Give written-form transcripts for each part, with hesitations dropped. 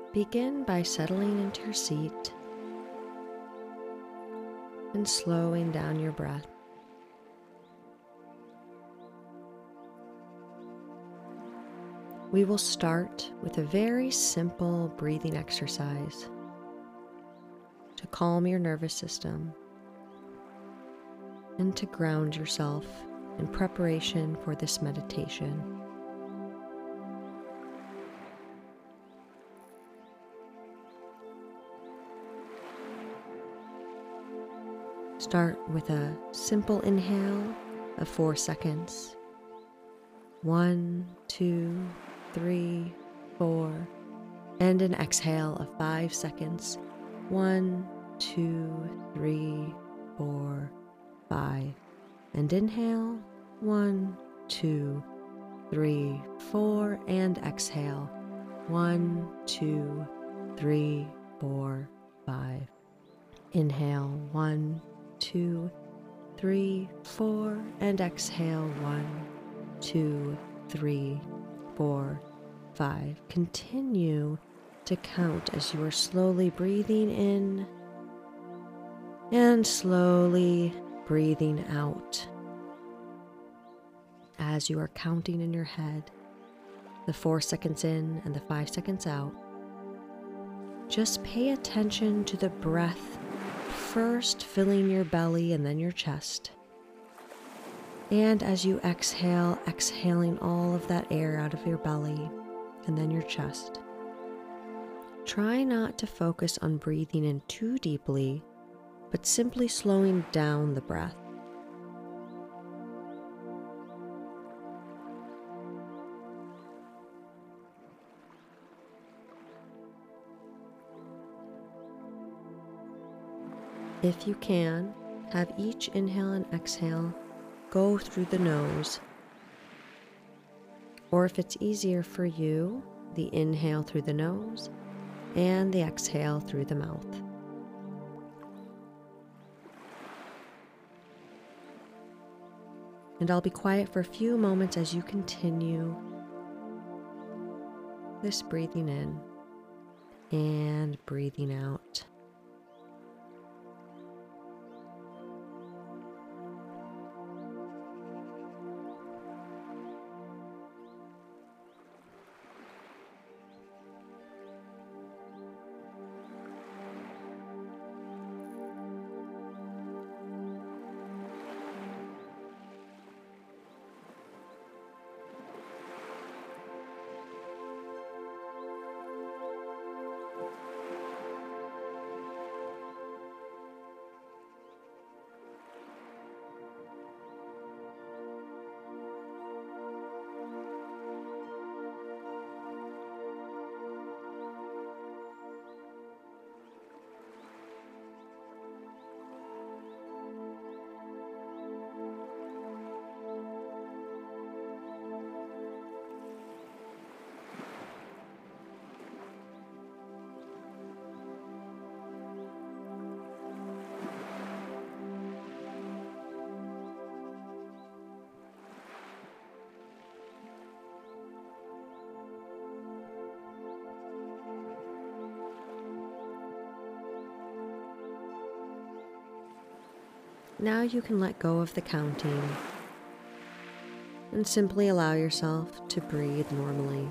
Begin by settling into your seat and slowing down your breath. We will start with a very simple breathing exercise to calm your nervous system and to ground yourself in preparation for this meditation. Start with a simple inhale of 4 seconds. 1, 2, 3, 4. And an exhale of 5 seconds. 1, 2, 3, 4, 5. And inhale. 1, 2, 3, 4. And exhale. 1, 2, 3, 4, 5. Inhale. 1, 2, 3, 4. And exhale. 1, 2, 3, 4, 5. Continue to count as you are slowly breathing in and slowly breathing out. As you are counting in your head, the 4 seconds in and the 5 seconds out, just pay attention to the breath first filling your belly and then your chest. And as you exhale, exhaling all of that air out of your belly and then your chest. Try not to focus on breathing in too deeply, but simply slowing down the breath. If you can, have each inhale and exhale go through the nose. Or if it's easier for you, the inhale through the nose and the exhale through the mouth. And I'll be quiet for a few moments as you continue this breathing in and breathing out. Now you can let go of the counting and simply allow yourself to breathe normally.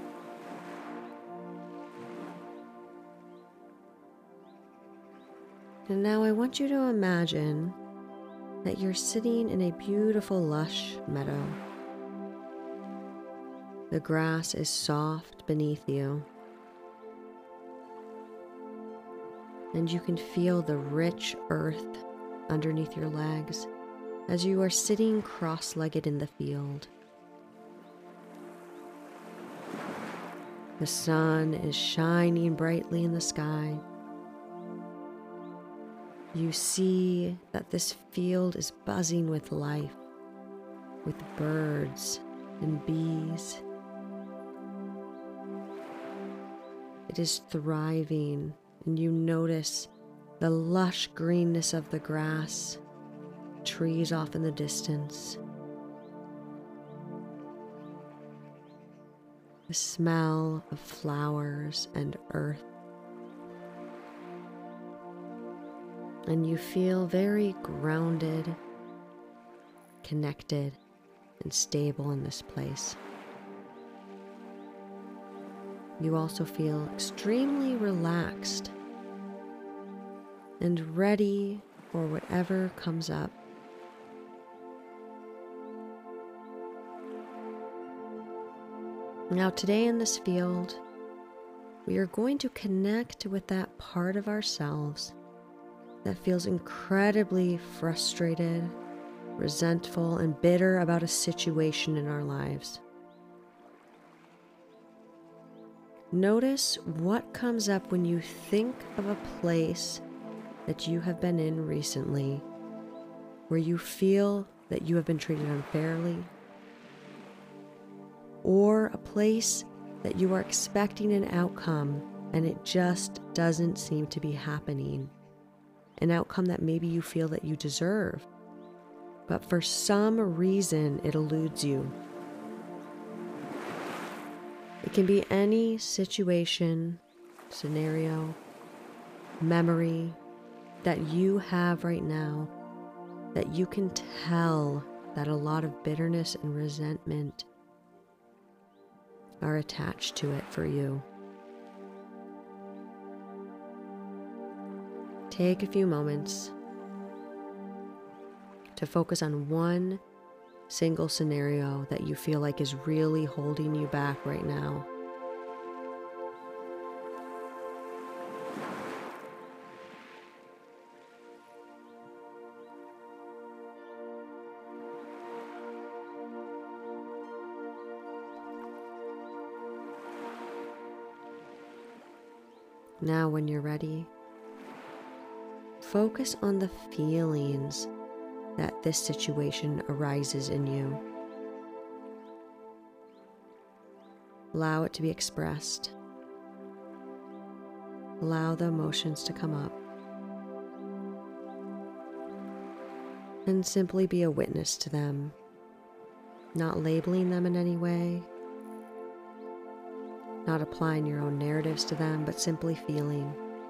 And now I want you to imagine that you're sitting in a beautiful, lush meadow. The grass is soft beneath you, and you can feel the rich earth underneath your legs as you are sitting cross-legged in the field. The sun is shining brightly in the sky. You see that this field is buzzing with life, with birds and bees. It is thriving, and you notice the lush greenness of the grass, trees off in the distance. the smell of flowers and earth. And you feel very grounded, connected, and stable in this place. You also feel extremely relaxed and ready for whatever comes up. Now, today in this field, we are going to connect with that part of ourselves that feels incredibly frustrated, resentful, and bitter about a situation in our lives. Notice what comes up when you think of a place that you have been in recently where you feel that you have been treated unfairly, or a place that you are expecting an outcome and it just doesn't seem to be happening. An outcome that maybe you feel that you deserve, but for some reason it eludes you. It can be any situation, scenario, memory that you have right now that you can tell that a lot of bitterness and resentment are attached to it for you. Take a few moments to focus on one single scenario that you feel like is really holding you back right now. Now, when you're ready, focus on the feelings that this situation arises in you. Allow it to be expressed. Allow the emotions to come up. And simply be a witness to them, not labeling them in any way, not applying your own narratives to them, but simply feeling.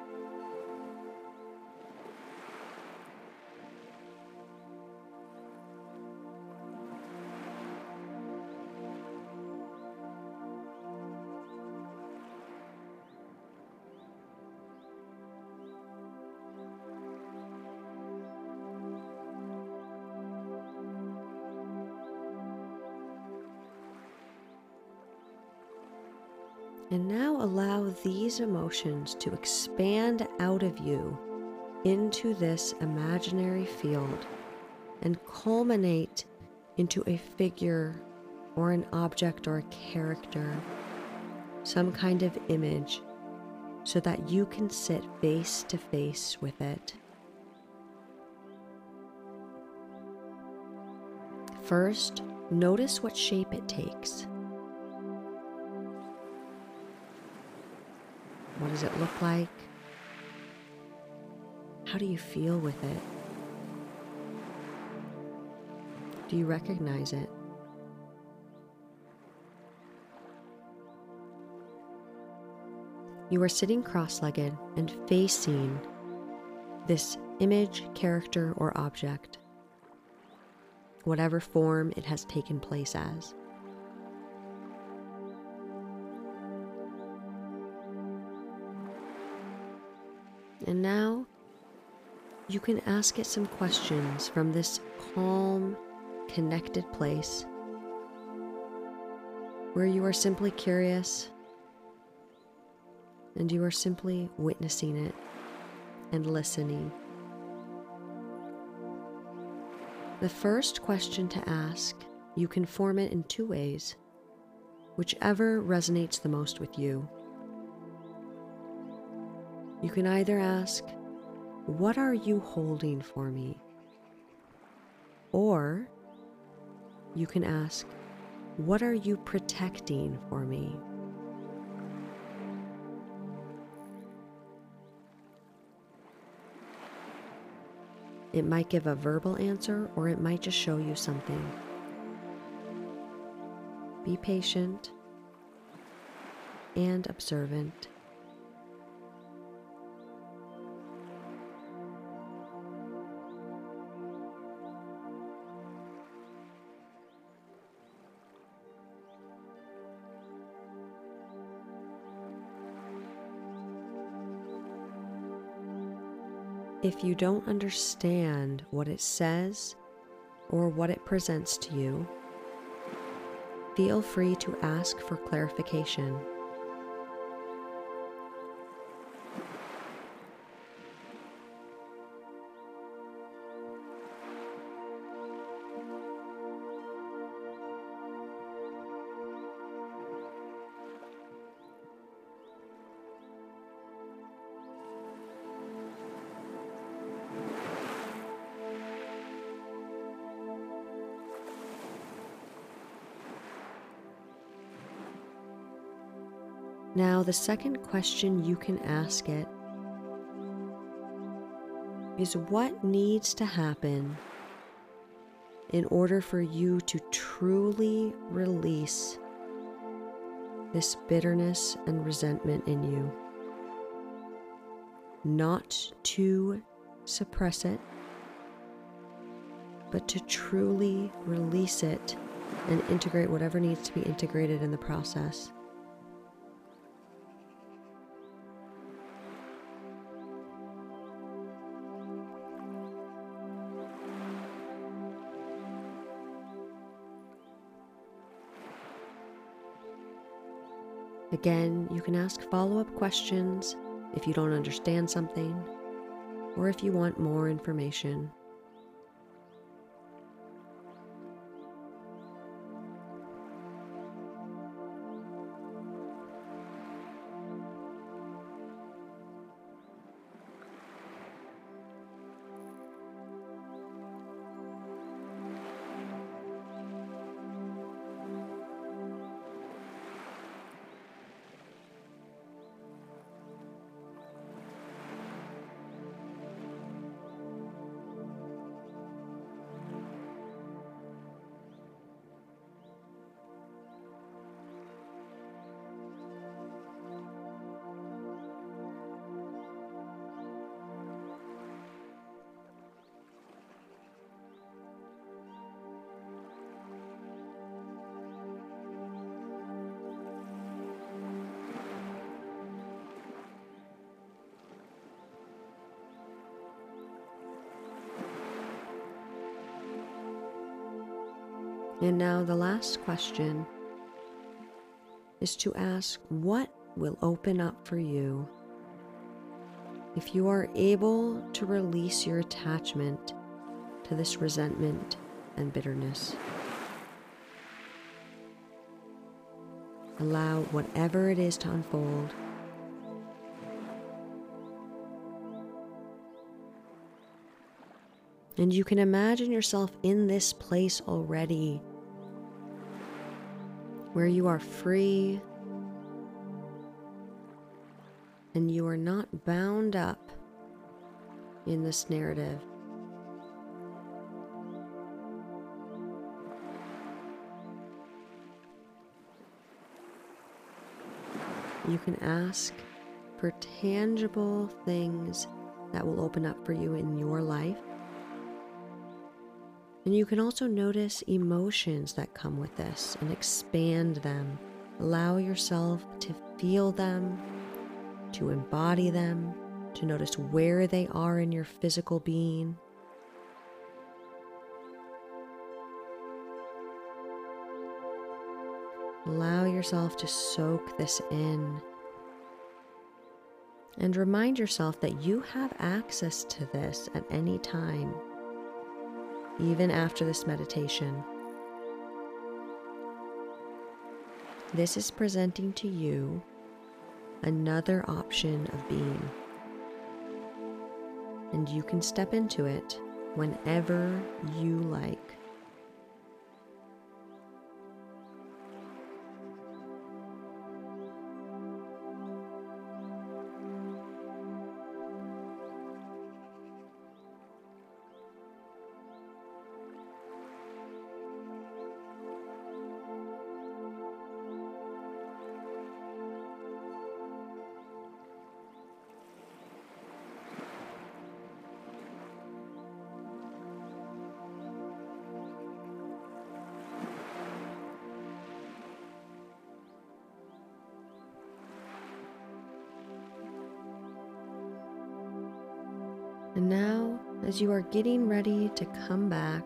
And now allow these emotions to expand out of you into this imaginary field and culminate into a figure or an object or a character, some kind of image, so that you can sit face to face with it. First, notice what shape it takes. What does it look like? How do you feel with it? Do you recognize it? You are sitting cross-legged and facing this image, character, or object, whatever form it has taken place as. And now you can ask it some questions from this calm, connected place where you are simply curious and you are simply witnessing it and listening. The first question to ask, you can form it in two ways, whichever resonates the most with you. You can either ask, "What are you holding for me?" Or you can ask, "What are you protecting for me?" It might give a verbal answer, or it might just show you something. Be patient and observant. If you don't understand what it says or what it presents to you, feel free to ask for clarification. Now, the second question you can ask it is, what needs to happen in order for you to truly release this bitterness and resentment in you? Not to suppress it, but to truly release it and integrate whatever needs to be integrated in the process. Again, you can ask follow-up questions if you don't understand something or if you want more information. And now the last question is to ask, what will open up for you if you are able to release your attachment to this resentment and bitterness? Allow whatever it is to unfold. And you can imagine yourself in this place already, where you are free and you are not bound up in this narrative. You can ask for tangible things that will open up for you in your life. And you can also notice emotions that come with this and expand them. Allow yourself to feel them, to embody them, to notice where they are in your physical being. Allow yourself to soak this in. And remind yourself that you have access to this at any time, even after this meditation. This is presenting to you another option of being, and you can step into it whenever you like. And now, as you are getting ready to come back,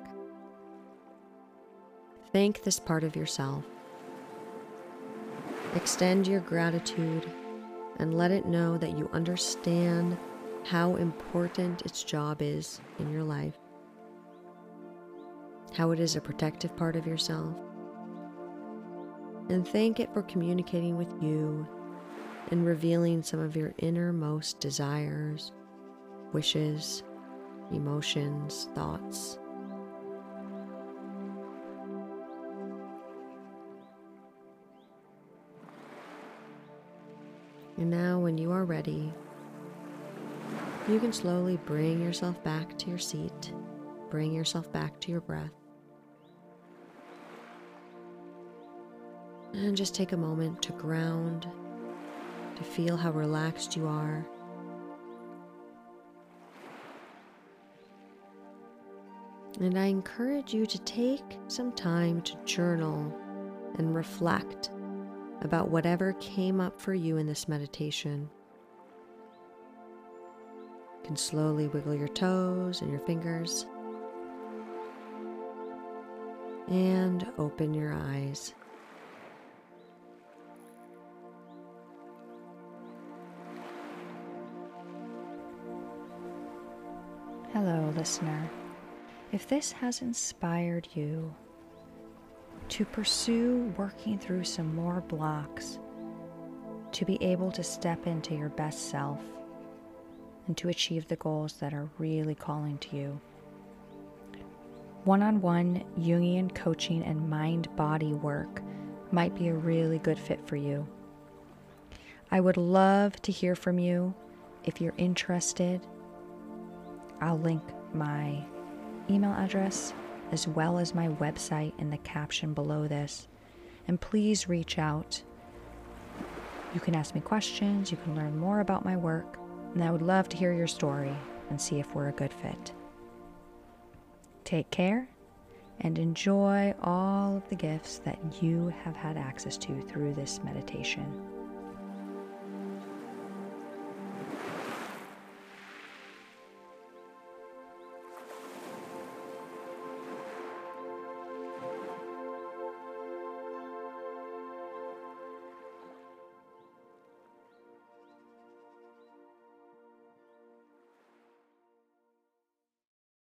thank this part of yourself. Extend your gratitude and let it know that you understand how important its job is in your life, how it is a protective part of yourself, and thank it for communicating with you and revealing some of your innermost desires, wishes, emotions, thoughts. And now, when you are ready, you can slowly bring yourself back to your seat, bring yourself back to your breath, and just take a moment to ground, to feel how relaxed you are. And I encourage you to take some time to journal and reflect about whatever came up for you in this meditation. You can slowly wiggle your toes and your fingers and open your eyes. Hello, listener. If this has inspired you to pursue working through some more blocks, to be able to step into your best self, and to achieve the goals that are really calling to you, one-on-one Jungian coaching and mind-body work might be a really good fit for you. I would love to hear from you. If you're interested, I'll link my email address as well as my website in the caption below this. And please reach out. You can ask me questions, you can learn more about my work, and I would love to hear your story and see if we're a good fit. Take care and enjoy all of the gifts that you have had access to through this meditation.